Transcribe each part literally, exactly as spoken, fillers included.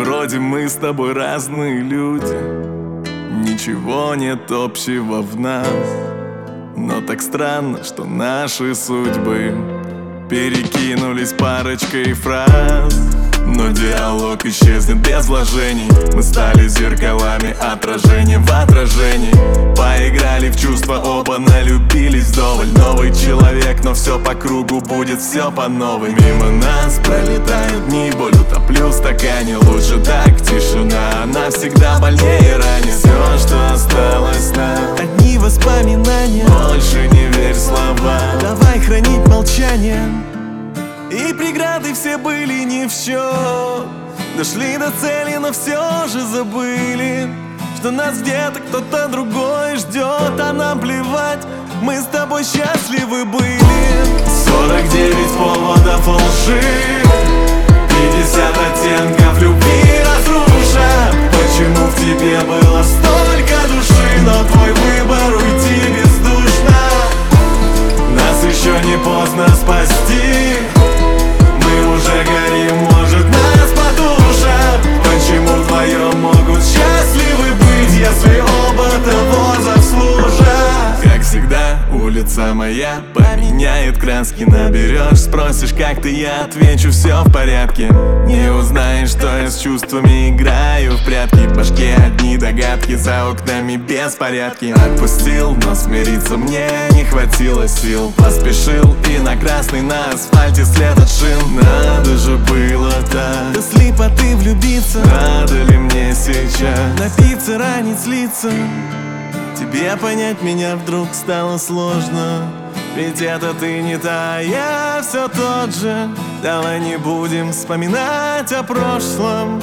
Вроде мы с тобой разные люди, ничего нет общего в нас. Но так странно, что наши судьбы перекинулись парочкой фраз. Но диалог исчезнет без вложений. Мы стали зеркалами, отражением в отражении. Поиграли в чувства, оба налюбились вдоволь. Новый человек, но все по кругу будет все по новой. Мимо нас пролетают дни, боль утоплю в стакане. Лучше так, тишина, она всегда больнее ранит. Все, что осталось нам, одни воспоминания. Больше не верь словам, давай хранить молчание. И преграды все были ни в счет. Дошли до цели, но все же забыли, что нас где-то кто-то другой ждет. А нам плевать, мы с тобой счастливы были. Сорок девять поводов лжи, пятьдесят оттенков любви разруша. Почему в тебе было столько души, но твой выбор уйти бездушно. Нас еще не поздно спасти, мы уже горим, может нас потушат. Почему вдвоем могут счастливы быть, если оба того заслужат? Как всегда, улица моя поменяет краски. Наберешь, спросишь, как ты, я отвечу, все в порядке. Не узнаешь, что я с чувствами играю в прятки. В башке одни догадки, за окнами беспорядки. Отпустил, но смириться мне не хватило сил. Поспешил и на красный на асфальте след от шин. Надо же было так до слепоты влюбиться. Надо ли мне сейчас напиться, ранить лица? Тебе понять меня вдруг стало сложно. Ведь это ты не та, я все тот же. Давай не будем вспоминать о прошлом.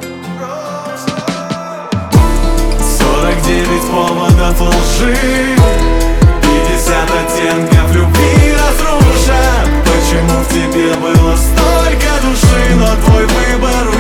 Сорок девять поводов лжи, пятьдесят оттенков любви разруша. Почему в тебе было столько души, но твой выбор